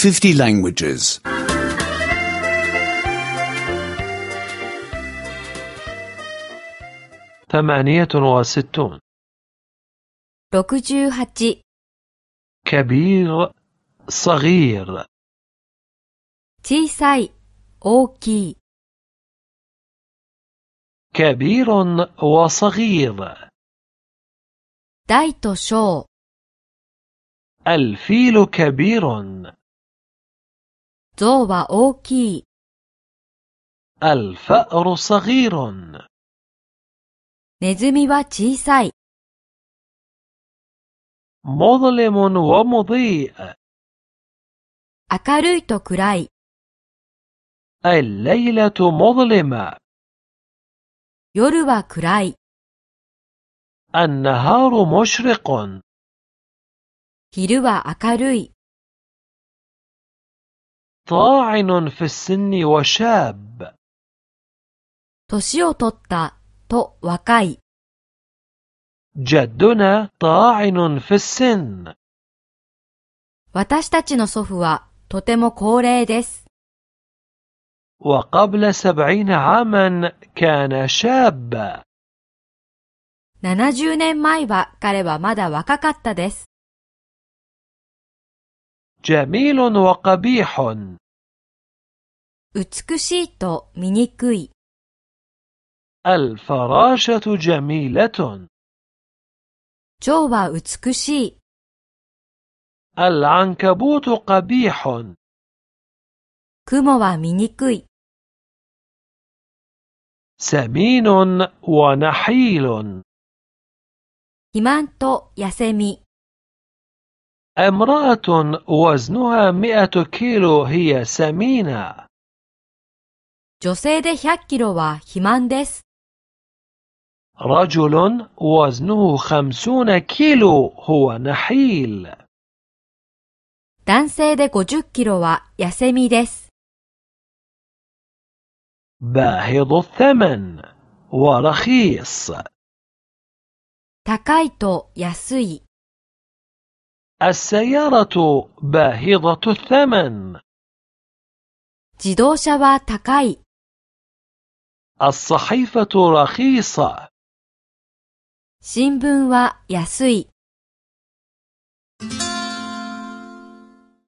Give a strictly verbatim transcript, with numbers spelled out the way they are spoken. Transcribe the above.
fifty languages. ثمانية وستون. ろくじゅうはち كبير صغير. 小さい、大きい。 كبير وصغير. 大と小。 الفيل كبير. 象は大きい。 الفأر صغير. ネズミは小さい。 مظلم ومضيء. 明るいと暗い。 الليلة مظلمة. 夜は暗い。 النهار مشرق. 昼は明るい。 طاعن في السن وشاب. 年を取ったと若い。 جدنا طاعن في السن. 私たちの祖父はとても高齢です。 وقبل سبعين عاما كان شابا. ななじゅうねんまえは彼はまだ若かったです。 جميل وقبيح. 美しいと醜い。 الفراشة جميلة. 蝶は美しい。 العنكبوت قبيح. 雲は醜い。 سمين ونحيل. 肥満と痩せみ。 امرأة وزنها مئة كيلو هي سمينة. 女性でひゃっキロは肥満です。 رجل وزنه خمسون كيلو هو نحيل. 男性でごじゅっキロは痩せみです。 باهظ الثمن ورخيص. 高いと安い。 السيارة باهظة الثمن. 自動車は高い。 الصحيفة رخيصة. 新聞は安い。